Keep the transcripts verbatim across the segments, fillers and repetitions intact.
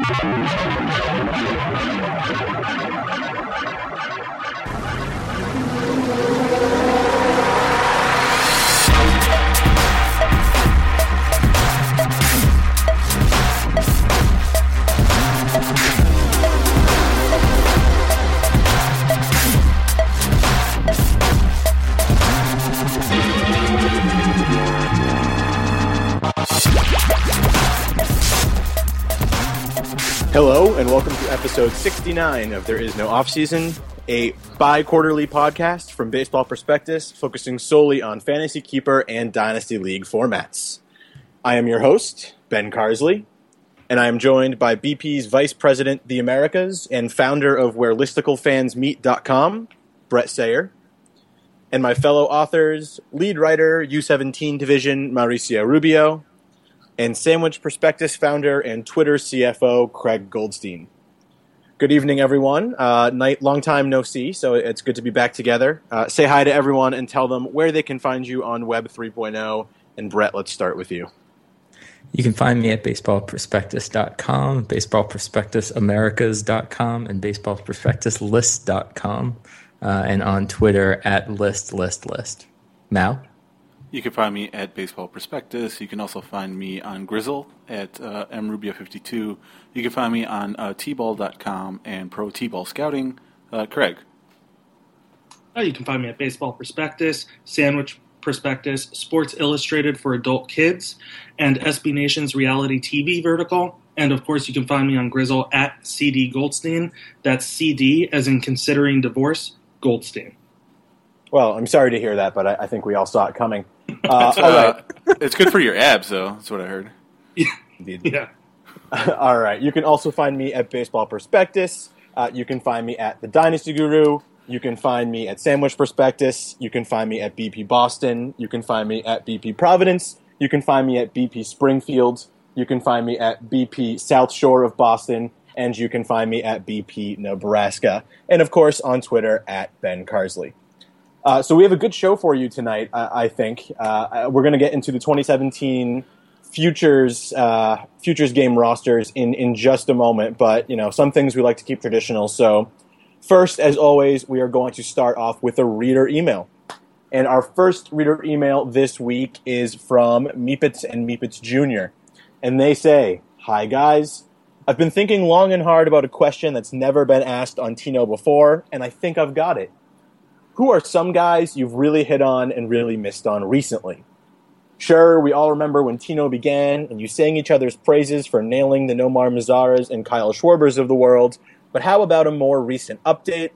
Hello, and welcome to episode sixty-nine of There Is No Offseason, a bi-quarterly podcast from Baseball Prospectus focusing solely on Fantasy Keeper and Dynasty League formats. I am your host, Ben Carsley, and I am joined by B P's Vice President, The Americas, and founder of where listicle fans meet dot com, Brett Sayer, and my fellow authors, lead writer, U seventeen Division, Mauricio Rubio, and Sandwich Prospectus founder and Twitter C F O, Craig Goldstein. Good evening, everyone. Uh, night, long time no see, so it's good to be back together. Uh, say hi to everyone and tell them where they can find you on Web three point oh. And Brett, let's start with you. You can find me at baseball prospectus dot com, baseball prospectus americas dot com, and baseball prospectus list dot com, uh, and on Twitter at list list list. Mal? You can find me at Baseball Prospectus. You can also find me on Grizzle at uh, m rubio fifty-two. You can find me on uh, t ball dot com and Pro T-Ball Scouting. Uh, Craig? Oh, you can find me at Baseball Prospectus, Sandwich Prospectus, Sports Illustrated for Adult Kids, and S B Nation's reality T V vertical. And, of course, you can find me on Grizzle at C D Goldstein. That's C D, as in considering divorce, Goldstein. Well, I'm sorry to hear that, but I, I think we all saw it coming. Uh, uh, all right. It's good for your abs, though. That's what I heard. Yeah. Indeed. Yeah. All right. You can also find me at Baseball Prospectus. Uh, you can find me at The Dynasty Guru. You can find me at Sandwich Prospectus. You can find me at B P Boston. You can find me at B P Providence. You can find me at B P Springfield. You can find me at B P South Shore of Boston. And you can find me at B P Nebraska. And, of course, on Twitter at Ben Carsley. Uh, so we have a good show for you tonight, I, I think. Uh, we're going to get into the twenty seventeen futures uh, futures game rosters in, in just a moment. But, you know, some things we like to keep traditional. So first, as always, we are going to start off with a reader email. And our first reader email this week is from Meepits and Meepits Junior And they say, "Hi, guys. I've been thinking long and hard about a question that's never been asked on Tino before, and I think I've got it. Who are some guys you've really hit on and really missed on recently? Sure, we all remember when Tino began, and you sang each other's praises for nailing the Nomar Mazzaras and Kyle Schwarbers of the world, but how about a more recent update?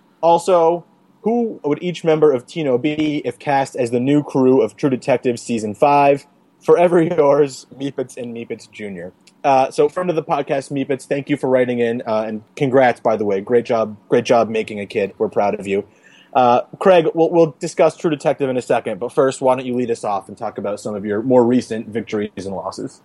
Also, who would each member of Tino be if cast as the new crew of True Detective Season five? Forever yours, Meepits and Meepits Junior" Uh, so, friend of the podcast, Meepits, thank you for writing in, uh, and congrats, by the way. Great job, great job making a kid. We're proud of you. Uh, Craig, we'll, we'll discuss True Detective in a second, but first, why don't you lead us off and talk about some of your more recent victories and losses?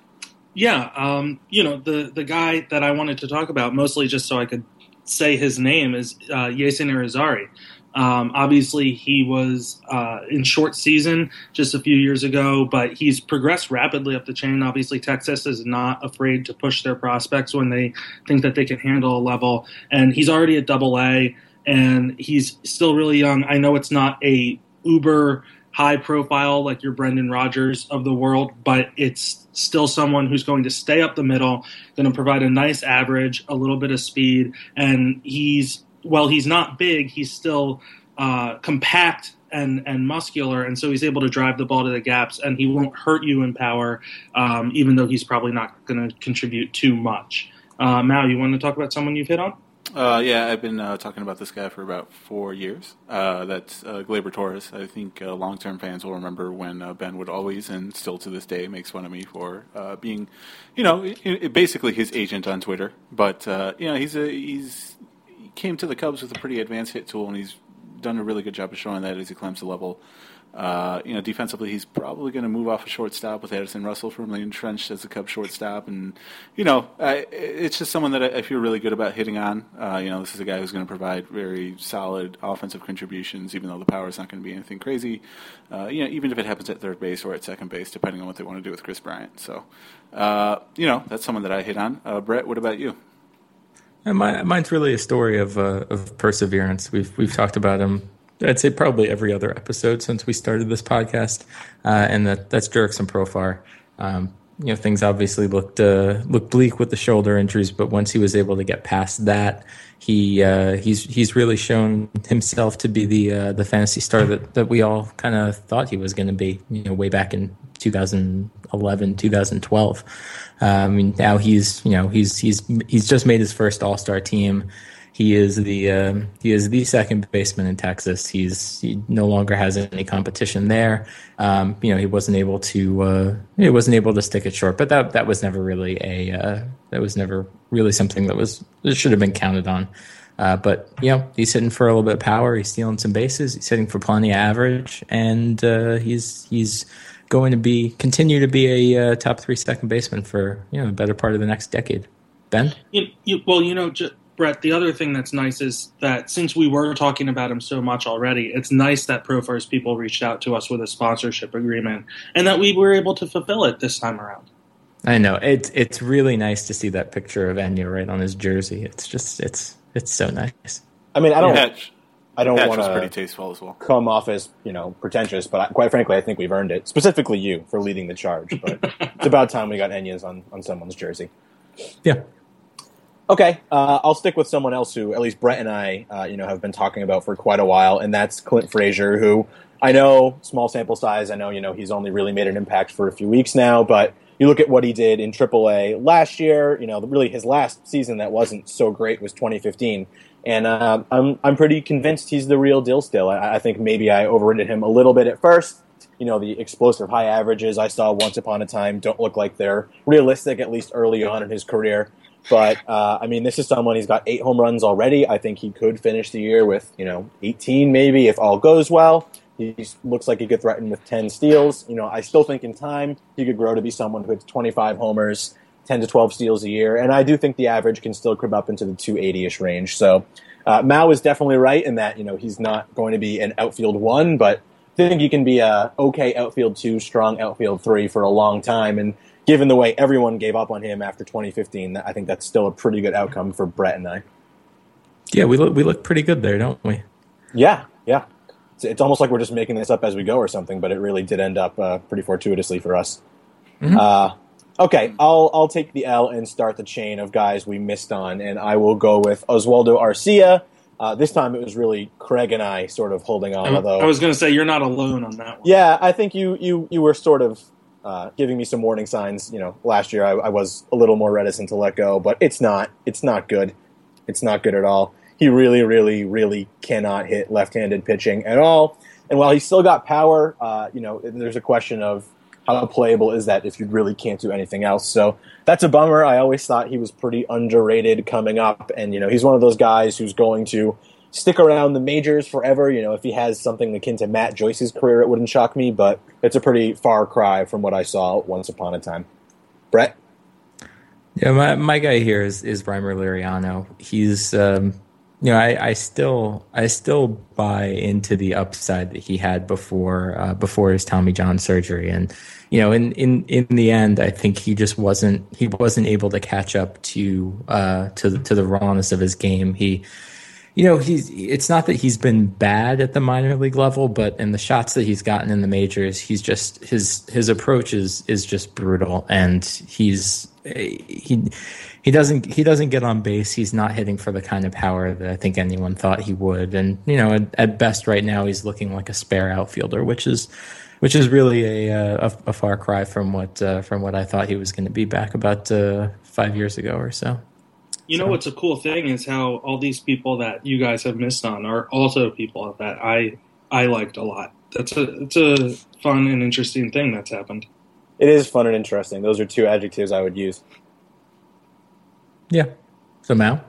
Yeah, um, you know, the, the guy that I wanted to talk about, mostly just so I could say his name, is uh, Yeison Irizarry. Um, obviously, he was uh, in short season just a few years ago, but he's progressed rapidly up the chain. Obviously, Texas is not afraid to push their prospects when they think that they can handle a level, and he's already at double A. And he's still really young. I know it's not a uber high profile like your Brendan Rodgers of the world, but it's still someone who's going to stay up the middle, going to provide a nice average, a little bit of speed. And he's, well, he's not big. He's still uh, compact and, and muscular. And so he's able to drive the ball to the gaps, and he won't hurt you in power, um, even though he's probably not going to contribute too much. Uh, Mal, you want to talk about someone you've hit on? Uh, yeah, I've been uh, talking about this guy for about four years. Uh, that's uh, Gleyber Torres. I think uh, long-term fans will remember when uh, Ben would always, and still to this day, makes fun of me for uh, being, you know, it, it basically his agent on Twitter. But uh, you know, he's a he's he came to the Cubs with a pretty advanced hit tool, and he's done a really good job of showing that as he climbs the level. Uh, you know, defensively, he's probably going to move off a shortstop with Addison Russell firmly entrenched as a Cubs shortstop. And, you know, I, it's just someone that I, I feel really good about hitting on. Uh, you know, this is a guy who's going to provide very solid offensive contributions, even though the power is not going to be anything crazy. Uh, you know, even if it happens at third base or at second base, depending on what they want to do with Chris Bryant. So, uh, you know, that's someone that I hit on. Uh, Brett, what about you? And my, mine's really a story of uh, of perseverance. We've we've talked about him, I'd say probably every other episode since we started this podcast, uh, and that that's Jurickson Profar. Um, you know, things obviously looked uh, looked bleak with the shoulder injuries, but once he was able to get past that, he uh, he's he's really shown himself to be the uh, the fantasy star that, that we all kind of thought he was going to be. You know, way back in two thousand eleven, two thousand twelve. Uh, I mean, now he's you know he's he's he's just made his first All-Star team. He is the um, he is the second baseman in Texas. He's he no longer has any competition there. Um, you know, he wasn't able to uh, he wasn't able to stick it short, but that that was never really a uh, that was never really something that was that should have been counted on. Uh, but you know, he's hitting for a little bit of power. He's stealing some bases. He's hitting for plenty of average, and uh, he's he's going to be continue to be a uh, top three second baseman for you know the better part of the next decade. Ben, you, you, well, you know. Just- Brett, the other thing that's nice is that since we were talking about him so much already, it's nice that Profar's people reached out to us with a sponsorship agreement and that we were able to fulfill it this time around. I know. It's it's really nice to see that picture of Enya right on his jersey. It's just it's it's so nice. I mean, I don't Patch. I don't Patch want was pretty to tasteful as well. come off as, you know, pretentious, but I, quite frankly, I think we've earned it. Specifically you for leading the charge, but it's about time we got Enya's on, on someone's jersey. Yeah. Okay, uh, I'll stick with someone else who at least Brett and I, uh, you know, have been talking about for quite a while, and that's Clint Frazier, who I know, small sample size, I know, you know, he's only really made an impact for a few weeks now, but you look at what he did in triple A last year, you know, really his last season that wasn't so great was twenty fifteen, and uh, I'm I'm pretty convinced he's the real deal still. I, I think maybe I overrated him a little bit at first. You know, the explosive high averages I saw once upon a time don't look like they're realistic, at least early on in his career. But, uh, I mean, this is someone, he's got eight home runs already. I think he could finish the year with, you know, eighteen maybe if all goes well. He looks like he could threaten with ten steals. You know, I still think in time he could grow to be someone who hits twenty-five homers, ten to twelve steals a year. And I do think the average can still crib up into the two eighty-ish range. So uh, Mao is definitely right in that, you know, he's not going to be an outfield one, but I think he can be a okay outfield two, strong outfield three for a long time. And given the way everyone gave up on him after twenty fifteen, I think that's still a pretty good outcome for Brett and I. Yeah, we look we look pretty good there, don't we? Yeah, yeah. It's, it's almost like we're just making this up as we go or something, but it really did end up uh, pretty fortuitously for us. Mm-hmm. Uh, okay, I'll I'll take the L and start the chain of guys we missed on, and I will go with Oswaldo Arcia. Uh, this time it was really Craig and I sort of holding on. I, although I was going to say you're not alone on that one. Yeah, I think you you you were sort of uh, giving me some warning signs. You know, last year I, I was a little more reticent to let go, but it's not it's not good. It's not good at all. He really, really, really cannot hit left-handed pitching at all. And while he's still got power, uh, you know, there's a question of how playable is that if you really can't do anything else. So that's a bummer. I always thought he was pretty underrated coming up. And, you know, he's one of those guys who's going to stick around the majors forever. You know, if he has something akin to Matt Joyce's career, it wouldn't shock me. But it's a pretty far cry from what I saw once upon a time. Brett? Yeah, my my guy here is, is Reimer Liriano. He's... Um, You know, I, I still I still buy into the upside that he had before uh, before his Tommy John surgery, and you know, in, in, in the end, I think he just wasn't he wasn't able to catch up to uh, to the, to the rawness of his game. He, you know, he's it's not that he's been bad at the minor league level, but in the shots that he's gotten in the majors, he's just his his approach is is just brutal, and he's he. He doesn't. He doesn't get on base. He's not hitting for the kind of power that I think anyone thought he would. And you know, at, at best, right now, he's looking like a spare outfielder, which is, which is really a a, a far cry from what uh, from what I thought he was going to be back about uh, five years ago or so. You know, so. What's a cool thing is how all these people that you guys have missed on are also people that I I liked a lot. That's a it's a fun and interesting thing that's happened. It is fun and interesting. Those are two adjectives I would use. Yeah. So Mao?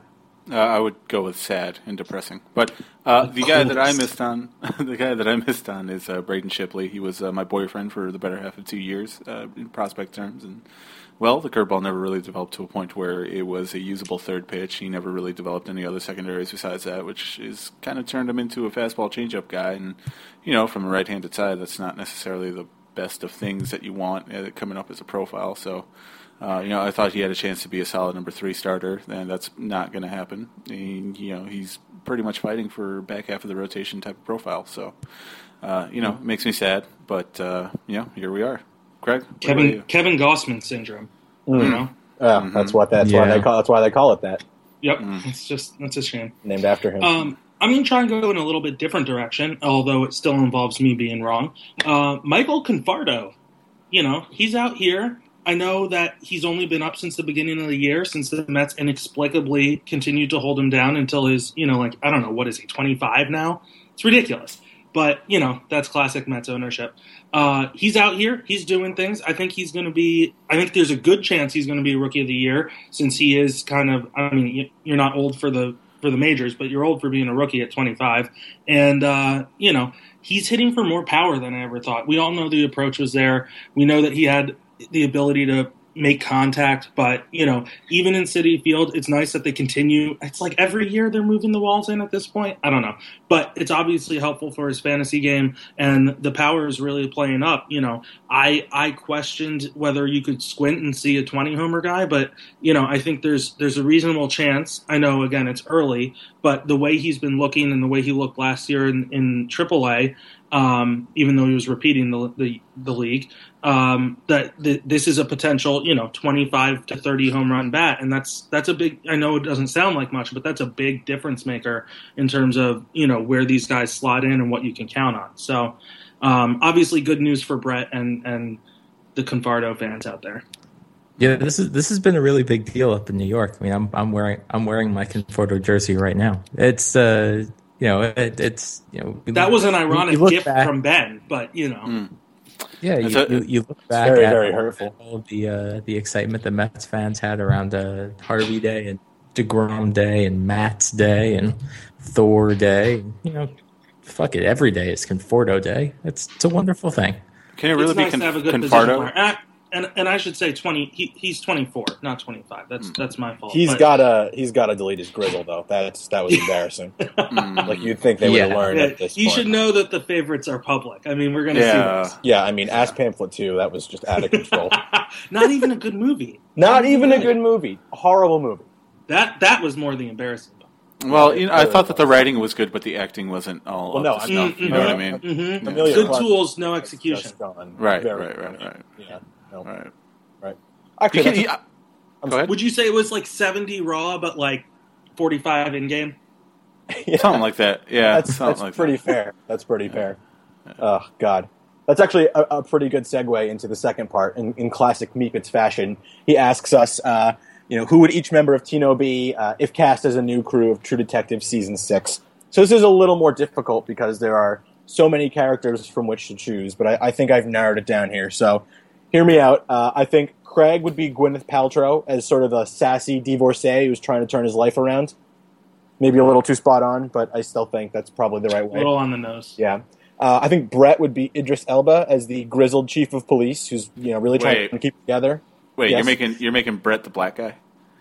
Uh, I would go with sad and depressing. But uh, the guy that I missed on, the guy that I missed on is uh, Braden Shipley. He was uh, my boyfriend for the better half of two years uh, in prospect terms, and well, the curveball never really developed to a point where it was a usable third pitch. He never really developed any other secondaries besides that, which is kind of turned him into a fastball changeup guy. And you know, from a right-handed side, that's not necessarily the best of things that you want uh, coming up as a profile. So. Uh, you know, I thought he had a chance to be a solid number three starter, and that's not going to happen. And, you know, he's pretty much fighting for back half of the rotation type of profile. So, uh, you know, it makes me sad, but uh, you know, here we are. Craig, Kevin Kevin Gossman syndrome. Mm. You know, yeah, Mm-hmm. that's what that's Yeah. why they call that's why they call it that, yep. Mm. It's just that's a shame. named after him. Um, I'm going to try and go in a little bit different direction, although it still involves me being wrong. Uh, Michael Confardo, you know, he's out here. I know that he's only been up since the beginning of the year, since the Mets inexplicably continued to hold him down until his, you know, like, I don't know, what is he, twenty-five now? It's ridiculous. But, you know, that's classic Mets ownership. Uh, he's out here. He's doing things. I think he's going to be – I think there's a good chance he's going to be Rookie of the Year since he is kind of – I mean, you're not old for the for the majors, but you're old for being a rookie at twenty-five. And, uh, you know, he's hitting for more power than I ever thought. We all know the approach was there. We know that he had – the ability to make contact, but, you know, even in Citi Field, it's nice that they continue. It's like every year they're moving the walls in at this point. I don't know. But it's obviously helpful for his fantasy game, and the power is really playing up. You know, I I questioned whether you could squint and see a twenty-homer guy, but, you know, I think there's there's a reasonable chance. I know, again, it's early, but the way he's been looking and the way he looked last year in, in triple A, um, even though he was repeating the the, the league, um, that th- this is a potential, you know, twenty-five to thirty home run bat. And that's, that's a big, I know it doesn't sound like much, but that's a big difference maker in terms of, you know, where these guys slot in and what you can count on. So, um, obviously good news for Brett and, and the Confardo fans out there. Yeah, this is this has been a really big deal up in New York. I mean, I'm I'm wearing I'm wearing my Conforto jersey right now. It's uh, you know, it, it's you know, That was an ironic gift back, from Ben, but you know. Mm. Yeah, you, a, you, you look back very, at very hurtful. all of the uh, the excitement the Mets fans had around uh, Harvey Day and DeGrom Day and Matt's Day and Thor Day. You know, fuck it, every day is Conforto Day. It's it's a wonderful thing. Can it really it's be nice con- to have a good Confardo? position and, and and I should say twenty. He, he's twenty-four, not twenty-five. That's Mm. that's my fault. He's but, got to he's got to delete his grizzle though. That's that was embarrassing. Mm. Like you'd think they would have Yeah. learned Yeah, at this you point. should know that the favorites are public. I mean, we're going to Yeah. see this. Yeah, I mean, Ass Pamphlet two. That was just out of control. Not even a good movie. Not even a good movie. A horrible movie. That that was more the embarrassing part. Well, you know, I thought that the writing was good, but the acting wasn't all Well, no, up to I'm snuff. not- You know what I mean? Mm-hmm. Amelia Good Clarke tools, no has execution. just gone Right, very right, right, funny. right. Yeah. No. Right. Right. You Actually, can- that's- yeah, go ahead. Would you say it was like seventy raw, but like forty-five in game? yeah, Something like that. Yeah, that's something that's like pretty that. fair. That's pretty fair. Oh God, that's actually a, a pretty good segue into the second part. In, in classic Meepits fashion, he asks us, uh, you know, who would each member of Tino be uh, if cast as a new crew of True Detective season six? So this is a little more difficult because there are so many characters from which to choose, but I, I think I've narrowed it down here. So hear me out. Uh, I think Craig would be Gwyneth Paltrow as sort of a sassy divorcee who's trying to turn his life around. Maybe a little too spot on, but I still think that's probably the right A way. little on the nose. Yeah. Uh, I think Brett would be Idris Elba as the grizzled chief of police who's, you know, really trying Wait. to keep it together. Wait, Yes. you're making you're making Brett the black guy?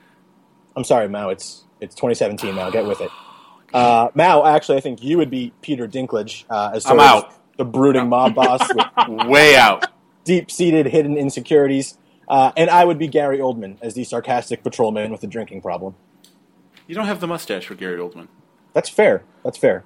I'm sorry, Mao. It's it's twenty seventeen now. Get with it. Uh, Mao, actually, I think you would be Peter Dinklage uh, as sort I'm of out. the brooding mob boss with Way out. deep-seated hidden insecurities. Uh, and I would be Gary Oldman as the sarcastic patrolman with a drinking problem. You don't have the mustache for Gary Oldman. That's fair. That's fair.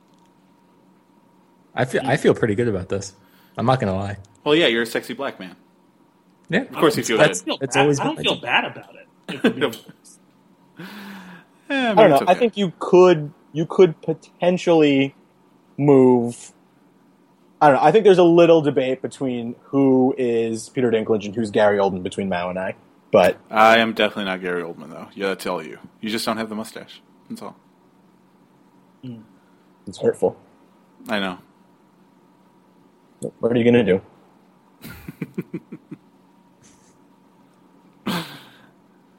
I feel I feel pretty good about this. I'm not gonna lie. Well, yeah, you're a sexy black man. Yeah, Of course you feel That's- good. I, feel It's bad. always I don't been- feel bad about it. if we're being honest. Eh, I don't know. I think you could you could potentially move. I don't know. I think there's a little debate between who is Peter Dinklage and who's Gary Oldman between Mao and I. But I am definitely not Gary Oldman, though. Yeah, that's all you. You just don't have the mustache. That's all. it's hurtful. I know. What are you going to do?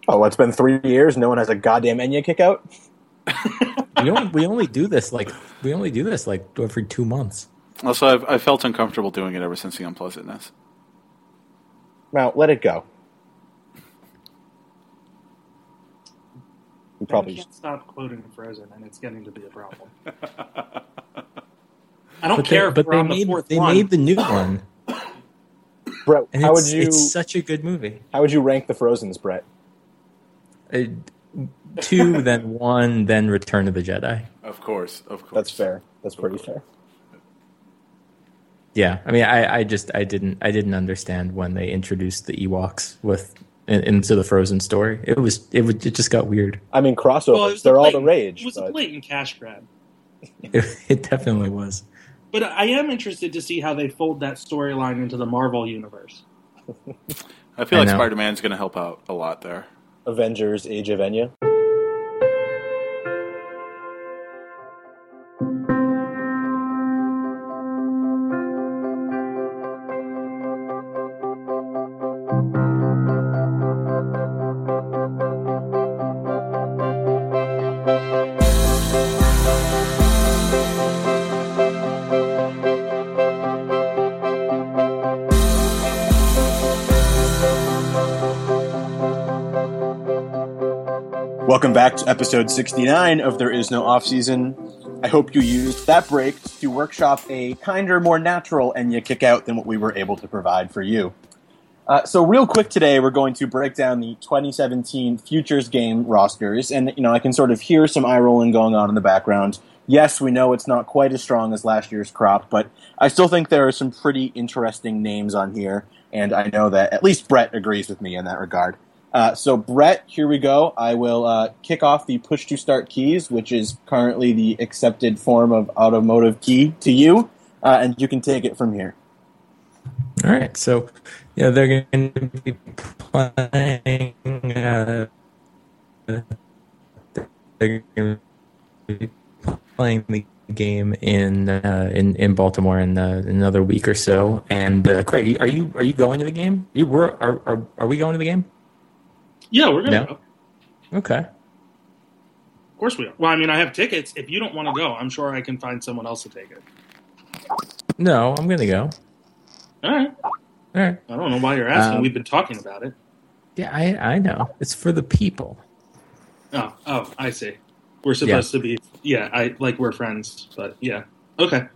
Oh, it's been three years. No one has a goddamn Enya kick out. we only we only do this like we only do this like every two months. Also, I've I felt uncomfortable doing it ever since the unpleasantness. Now let it go. We probably I can't stop quoting Frozen, and it's getting to be a problem. I don't but care they, if but we're they on made the fourth they one. made the new one, Brett, and how it's, would you it's such a good movie. how would you rank the Frozens, Brett? Uh, two, then one, then Return of the Jedi. Of course, of course. That's fair. That's pretty fair. Yeah, I mean, I, I just I didn't I didn't understand when they introduced the Ewoks with in, into the Frozen story. It was it would it just got weird. I mean, crossovers, Well, it was a they're all the blatant- rage. It was but- a blatant cash grab. It, it definitely was. But I am interested to see how they fold that storyline into the Marvel universe. I feel I like know. Spider-Man's going to help out a lot there. Avengers: Age of Enya. Welcome back to episode sixty-nine of There Is No Offseason. I hope you used that break to workshop a kinder, more natural Enya kickout than what we were able to provide for you. Uh, so real quick today, we're going to break down the twenty seventeen Futures Game rosters, and you know I can sort of hear some eye rolling going on in the background. Yes, we know it's not quite as strong as last year's crop, but I still think there are some pretty interesting names on here, and I know that at least Brett agrees with me in that regard. Uh, so, Brett, here we go. I will uh, kick off the push-to-start keys, which is currently the accepted form of automotive key to you, uh, and you can take it from here. All right, so yeah, they're going to be playing. Uh, they're going to be playing the game in uh, in in Baltimore in uh, another week or so. And uh, Craig, are you are you going to the game? You were are are, are we going to the game? Yeah, we're gonna No. go. Okay. Of course we are. Well, I mean, I have tickets. If you don't want to go, I'm sure I can find someone else to take it. No, I'm going to go. All right. All right. I don't know why you're asking. Um, We've been talking about it. Yeah, I I know. It's for the people. Oh, oh, I see. We're supposed to be. Yeah, I like we're friends, but yeah. Okay.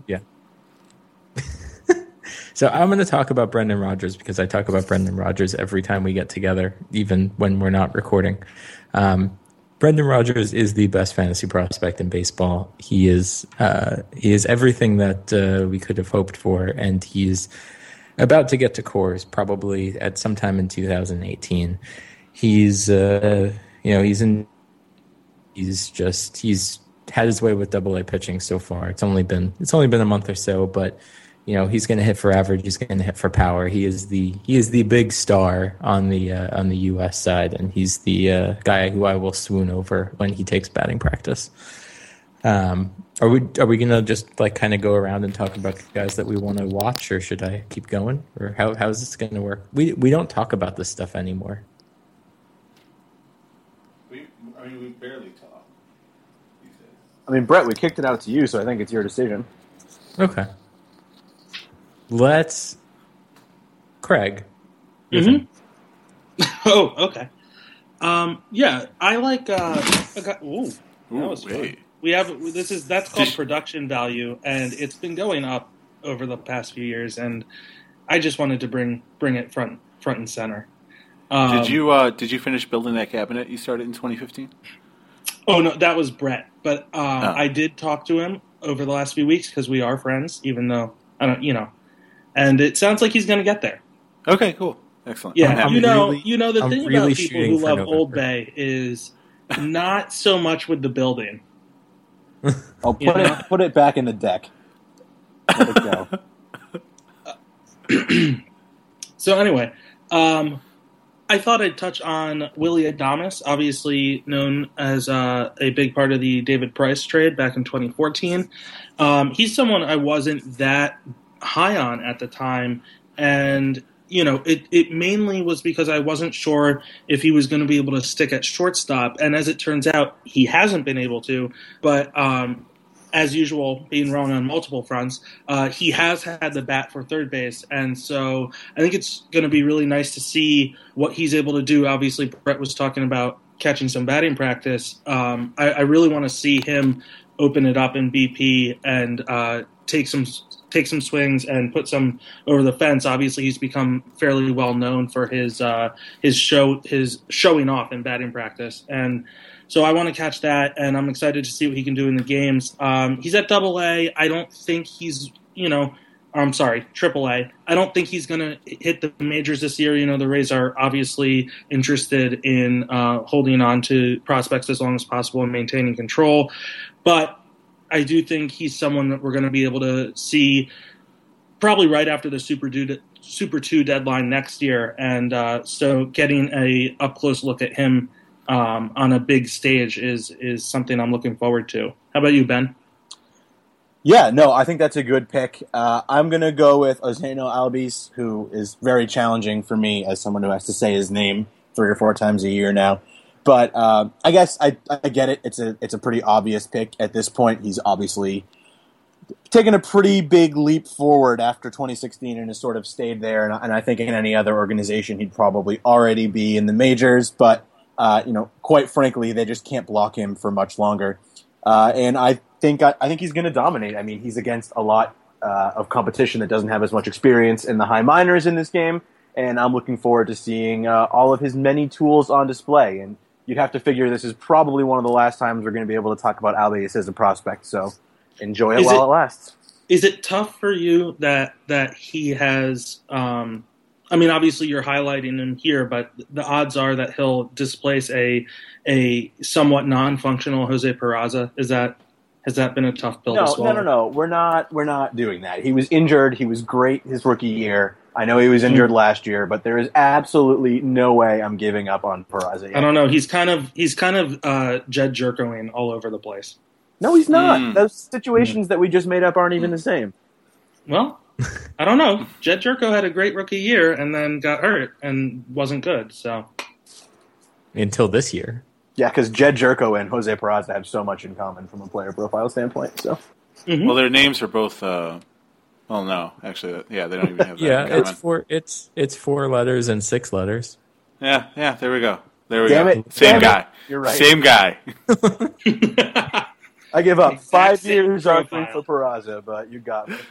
So I'm going to talk about Brendan Rodgers because I talk about Brendan Rodgers every time we get together, even when we're not recording. Um, Brendan Rodgers is the best fantasy prospect in baseball. He is uh, he is everything that uh, we could have hoped for, and he's about to get to Coors probably at some time in two thousand eighteen. He's uh, you know he's in he's just he's had his way with Double A pitching so far. It's only been it's only been a month or so, but. You know, he's going to hit for average. He's going to hit for power. He is the he is the big star on the uh, on the U S side, and he's the uh, guy who I will swoon over when he takes batting practice. Um, are we are we going to just like kind of go around and talk about the guys that we want to watch, or should I keep going, or how how is this going to work? We we don't talk about this stuff anymore. We, I mean, we barely talk these days. I mean, Brett, we kicked it out to you, so I think it's your decision. Okay. Let's, Craig. Mm-hmm. Oh, okay. Um, yeah, I like. Uh, I got, ooh, that Ooh, was fun. hey. We have this is that's called Did- production value, and it's been going up over the past few years. And I just wanted to bring bring it front front and center. Um, Did you uh, did you finish building that cabinet you started in twenty fifteen? Oh no, that was Brett. But uh, Oh. I did talk to him over the last few weeks because we are friends, even though I don't, you know. And it sounds like he's going to get there. Okay, cool, excellent. I'm Yeah, happy. you know, really- you know the I'm thing really about people shooting who for love November. Old Bay is not so much with the building. I'll put Yeah. it put it back in the deck. Let it go. So anyway, um, I thought I'd touch on Willie Adames, obviously known as uh, a big part of the David Price trade back in twenty fourteen. Um, he's someone I wasn't that high on at the time, and you know, it, it mainly was because I wasn't sure if he was going to be able to stick at shortstop. And as it turns out, he hasn't been able to. But um, as usual, being wrong on multiple fronts, uh, he has had the bat for third base. And so I think it's going to be really nice to see what he's able to do. Obviously, Brett was talking about catching some batting practice. Um, I, I really want to see him open it up in B P and uh, take some take some swings and put some over the fence. Obviously, he's become fairly well known for his uh, his show his showing off in batting practice, and so I want to catch that. And I'm excited to see what he can do in the games. Um, he's at Double A. I don't think he's you know. I'm sorry, Triple A. I don't think he's going to hit the majors this year. You know, the Rays are obviously interested in uh, holding on to prospects as long as possible and maintaining control. But I do think he's someone that we're going to be able to see probably right after the Super, do- Super two deadline next year. And uh, so getting a up-close look at him um, on a big stage is is something I'm looking forward to. How about you, Ben? Yeah, no, I think that's a good pick. Uh, I'm going to go with Ozeno Albies, who is very challenging for me as someone who has to say his name three or four times a year now. But uh, I guess I, I get it. It's a it's a pretty obvious pick at this point. He's obviously taken a pretty big leap forward after twenty sixteen and has sort of stayed there. And, and I think in any other organization, he'd probably already be in the majors. But, uh, you know, quite frankly, they just can't block him for much longer. Uh, and I think I, I think he's going to dominate. I mean, he's against a lot uh, of competition that doesn't have as much experience in the high minors in this game, and I'm looking forward to seeing uh, all of his many tools on display. And you'd have to figure this is probably one of the last times we're going to be able to talk about Albies as a prospect. So enjoy it is while it, it lasts. Is it tough for you that that he has? Um, I mean, obviously you're highlighting him here, but the odds are that he'll displace a a somewhat non-functional Jose Peraza. Is that has that been a tough pill no, to swallow? No, no, no. We're not. We're not doing that. He was injured. He was great his rookie year. I know he was injured mm-hmm. last year, but there is absolutely no way I'm giving up on Peraza yet. I don't know. He's kind of he's kind of uh, Jed Jerkoing all over the place. No, he's not. Mm. Those situations mm. that we just made up aren't even the same. Well, I don't know. Jed Jerko had a great rookie year and then got hurt and wasn't good. So until this year. Yeah, because Jed Jerko and Jose Peraza have so much in common from a player profile standpoint. So, mm-hmm. Well, their names are both. Uh, well, no, actually, yeah, they don't even have that. yeah, in common. it's four. It's it's four letters and six letters. Yeah, yeah. There we go. There we Damn go. It, Same damn guy. It. You're right. Same guy. I give up. Exact Five same years on profile. for Peraza, but you got me.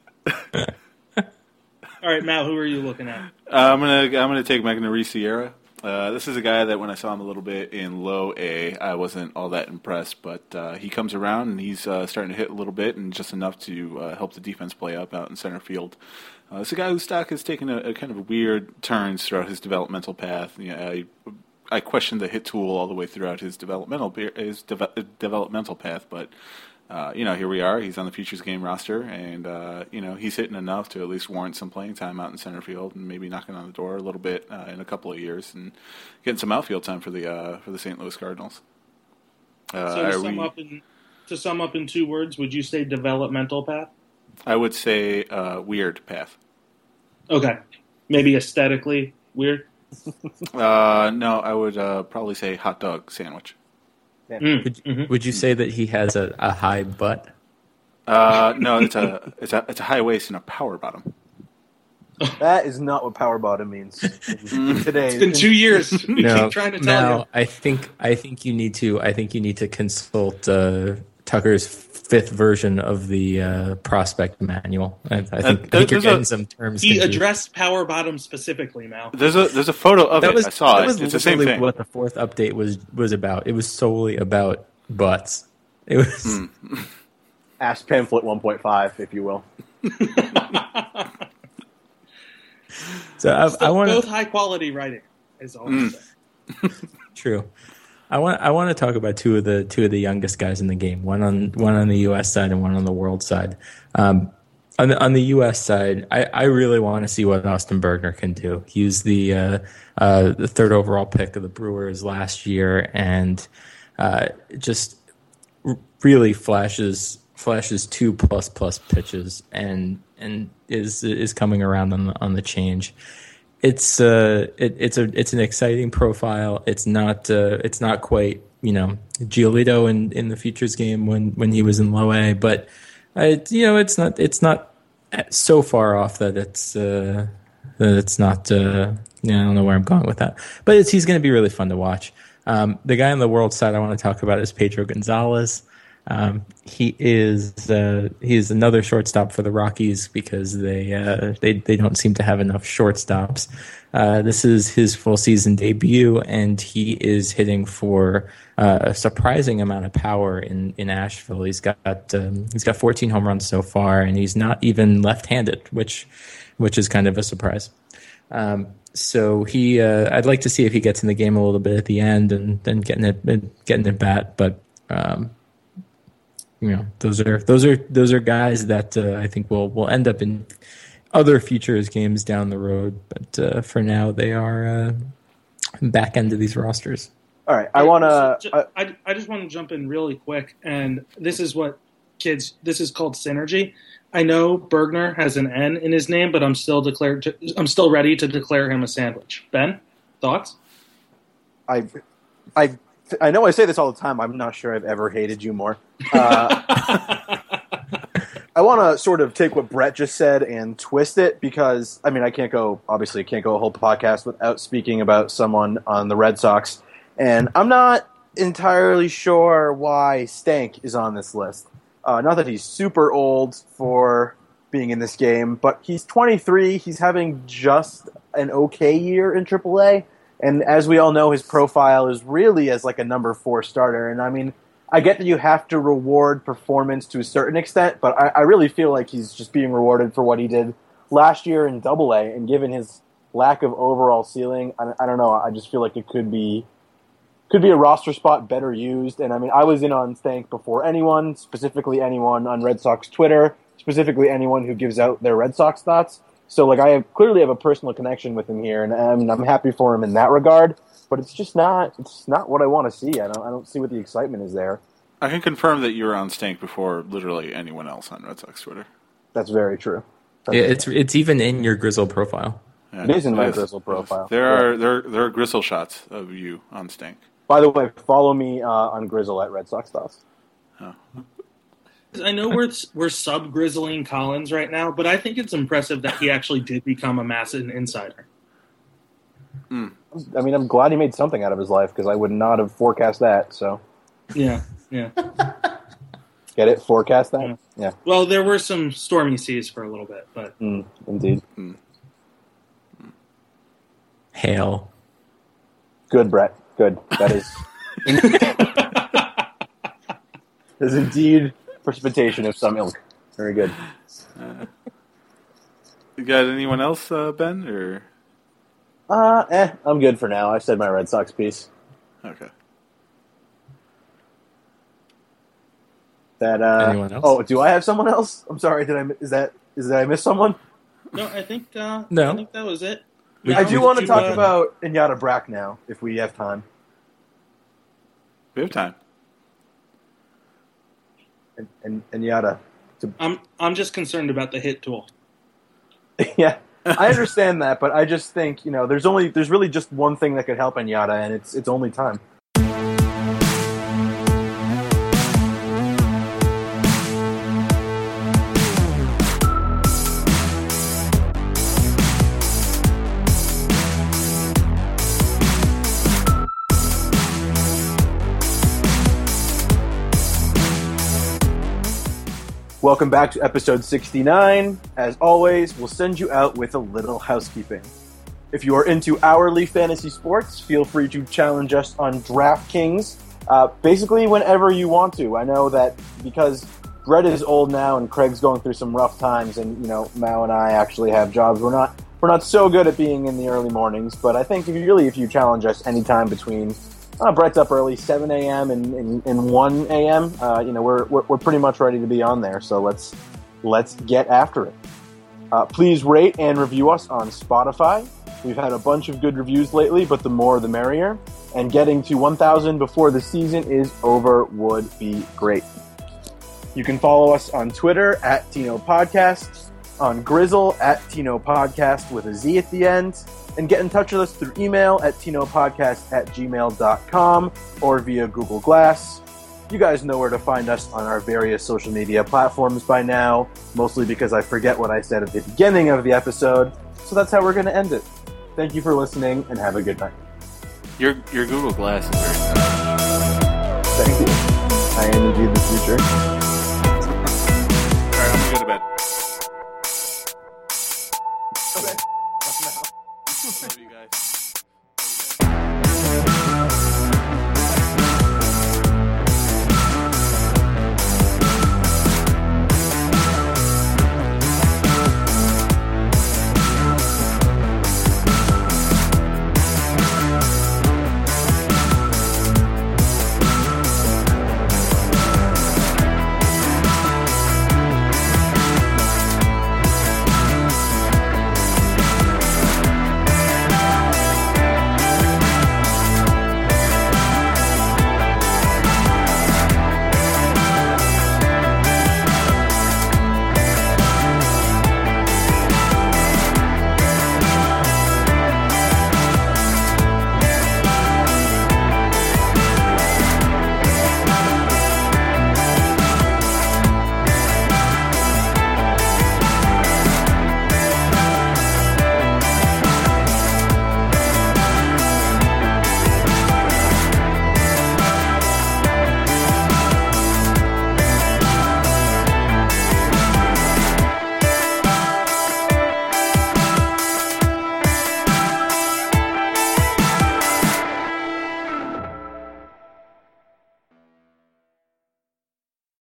All right, Mal, who are you looking at? Uh, I'm gonna I'm gonna take Magneuris Sierra. Uh, this is a guy that when I saw him a little bit in low A, I wasn't all that impressed, but uh, he comes around and he's uh, starting to hit a little bit and just enough to uh, help the defense play up out in center field. Uh, it's a guy whose stock has taken a, a kind of weird turns throughout his developmental path. You know, I, I questioned the hit tool all the way throughout his developmental his de- developmental path, but uh, you know, here we are. He's on the Futures Game roster, and uh, you know, he's hitting enough to at least warrant some playing time out in center field, and maybe knocking on the door a little bit uh, in a couple of years, and getting some outfield time for the uh, for the Saint Louis Cardinals. Uh, so to sum, we, up in, to sum up in two words, would you say developmental path? I would say uh, weird path. Okay, maybe aesthetically weird. uh, no, I would uh, probably say hot dog sandwich. Mm. Would, mm-hmm. would you say that he has a, a high butt? Uh, no, it's a it's a it's a high waist and a power bottom. That is not what power bottom means today. It's been two years. We no, keep trying to tell no, you. I think I think you need to I think you need to consult uh, Tucker's fifth version of the uh, prospect manual. I, I think, uh, I think you're getting a, some terms. He confused. addressed power bottom specifically, Mal. There's a there's a photo of that it. Was, I saw that it. Was it's the same thing. What the fourth update was was about. It was solely about butts. It was mm. Ask Pamphlet one point five, if you will. so I, so I want both high quality writing is all mm. I'm saying. True. I want I want to talk about two of the two of the youngest guys in the game. One on one on the U S side and one on the world side. Um, on the on the U S side, I, I really want to see what Austin Bergner can do. He was the uh, uh, the third overall pick of the Brewers last year, and uh, just r- really flashes flashes two plus plus pitches, and and is is coming around on the on the change. it's uh, it, it's a it's an exciting profile. It's not uh, it's not quite you know Giolito in, in the futures game when, when he was in low A, but I, you know it's not it's not so far off that it's uh, that it's not. Uh, yeah, I don't know where I'm going with that, but it's, he's going to be really fun to watch. Um, the guy on the world side I want to talk about is Pedro Gonzalez. Um, he is uh, he's another shortstop for the Rockies because they uh, they they don't seem to have enough shortstops. Uh, this is his full season debut, and he is hitting for uh, a surprising amount of power in, in Asheville. He's got um, he's got fourteen home runs so far, and he's not even left-handed, which which is kind of a surprise. Um, so he uh, I'd like to see if he gets in the game a little bit at the end and then getting it getting it bat, but. Um, You know, those are those are those are guys that uh, I think will will end up in other futures games down the road. But uh, for now, they are uh, back end of these rosters. All right, I want to. I, I I just want to jump in really quick, and this is what kids. This is called synergy. I know Bergner has an N in his name, but I'm still declared. To, I'm still ready to declare him a sandwich. Ben, thoughts? I, I. I know I say this all the time. I'm not sure I've ever hated you more. Uh, I want to sort of take what Brett just said and twist it because, I mean, I can't go, obviously, I can't go a whole podcast without speaking about someone on the Red Sox. And I'm not entirely sure why Stank is on this list. Uh, not that he's super old for being in this game, but he's twenty-three. He's having just an okay year in triple A. And as we all know, his profile is really as like a number four starter. And I mean, I get that you have to reward performance to a certain extent, but I, I really feel like he's just being rewarded for what he did last year in double A. And given his lack of overall ceiling, I, I don't know, I just feel like it could be could be a roster spot better used. And I mean, I was in on Stank before anyone, specifically anyone on Red Sox Twitter, specifically anyone who gives out their Red Sox thoughts. So, like, I have, clearly have a personal connection with him here, and I'm, I'm happy for him in that regard. But it's just not, it's not what I want to see. I don't, I don't see what the excitement is there. I can confirm that you were on Stank before literally anyone else on Red Sox Twitter. That's very true. That's yeah, it's it's even in your Grizzle profile. Yeah, it is in my is. Grizzle profile. There yeah. are there there are Grizzle shots of you on Stank. By the way, follow me uh, on Grizzle at Red Sox Thoughts. Oh. I know we're we're sub Grizzling Collins right now, but I think it's impressive that he actually did become a massive insider. Mm. I mean, I'm glad he made something out of his life because I would not have forecast that. So, yeah, yeah, get it? Forecast that? yeah. Yeah. Well, there were some stormy seas for a little bit, but mm, indeed. Mm. Hail. Good, Brett. Good. That is. That is indeed precipitation of some ilk. Very good. Uh, you got anyone else, uh, Ben? Or uh, eh, I'm good for now. I said my Red Sox piece. Okay. That uh, Anyone else? Oh, do I have someone else? I'm sorry. Did I? Is that? Is that I miss someone? no, I think uh, No. I think that was it. We- I No, do did want to you, talk uh, about Inyata Brack now, if we have time. We have time. And, and Inyata. To, I'm I'm just concerned about the hit tool. yeah, I understand that, but I just think you know, there's only there's really just one thing that could help Inyata, and it's it's only time. Welcome back to episode sixty-nine. As always, we'll send you out with a little housekeeping. If you are into hourly fantasy sports, feel free to challenge us on DraftKings, uh, basically whenever you want to. I know that because Brett is old now and Craig's going through some rough times, and you know Mao and I actually have jobs. We're not we're not so good at being in the early mornings, but I think if you really if you challenge us anytime between Uh, Brett's up early, seven a.m. and, and, and one a.m. Uh, you know, we're, we're we're pretty much ready to be on there. So let's let's get after it. Uh, please rate and review us on Spotify. We've had a bunch of good reviews lately, but the more the merrier. And getting to one thousand before the season is over would be great. You can follow us on Twitter at Tino Podcast, on Grizzle at Tino Podcast with a Z at the end. and get in touch with us through email at tinopodcast at gmail dot com or via Google Glass. You guys know where to find us on our various social media platforms by now, mostly because I forget what I said at the beginning of the episode, so that's how we're going to end it. Thank you for listening, and have a good night. Your your Google Glass is very nice. Thank you. I am indeed the future.